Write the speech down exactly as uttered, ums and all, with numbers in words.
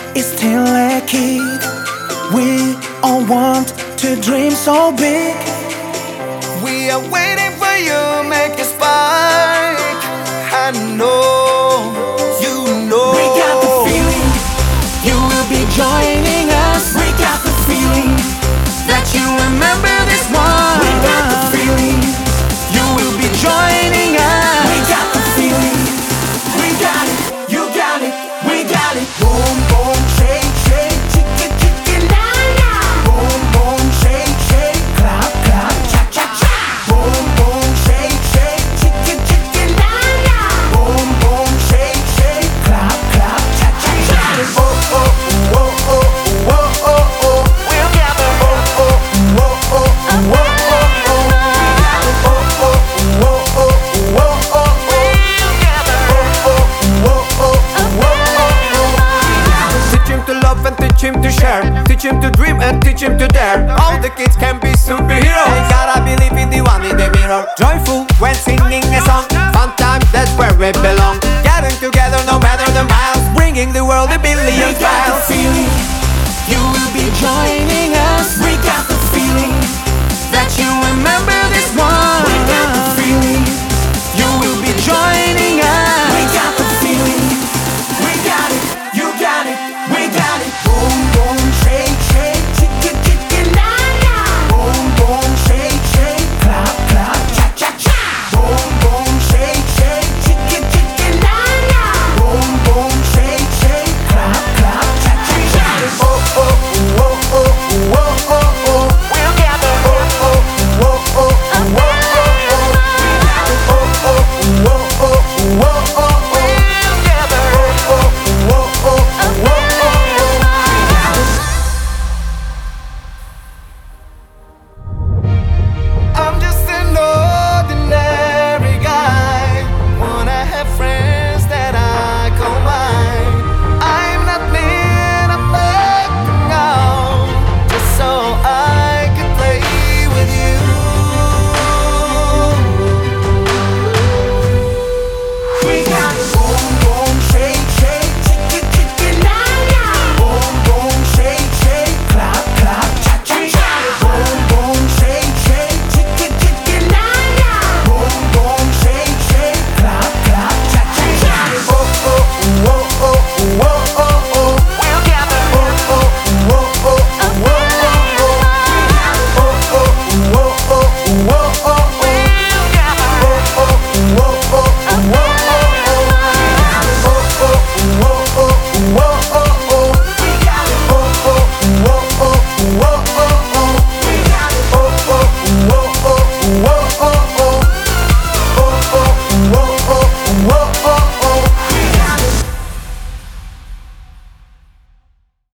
It's still a kid. We all want to dream so big. We are waiting for you, make a spark. I know, you know. We got the feeling you will be joining us. We got the feeling that you remember this one. We got the feeling you will be joining us. We got the feeling. We got it. You got it. We got it. Boom, boom, shake, shake, chicken, chicken, la, la. Boom, boom, shake, shake, clap, clap, cha, cha, cha. Boom, boom, shake, shake, chicken, chicken, la, la. Boom, boom, shake, shake, clap, clap, cha, cha, cha. Oh, oh, oh, oh, oh, oh, oh, oh. We'll gather. Oh, oh, oh, oh, oh, oh, oh, oh. Oh, oh, oh, oh, oh, oh, oh. We'll gather. Oh, oh, oh, oh, oh, oh, oh. Teach him to love and teach him to share. Teach him to dream and teach him to dare. All the kids can be superheroes. They gotta believe in the one in the mirror. Joyful when singing a song. Fun time, that's where we belong. Getting together no matter the miles. Bringing the world a billion We got the miles. feeling you will be joining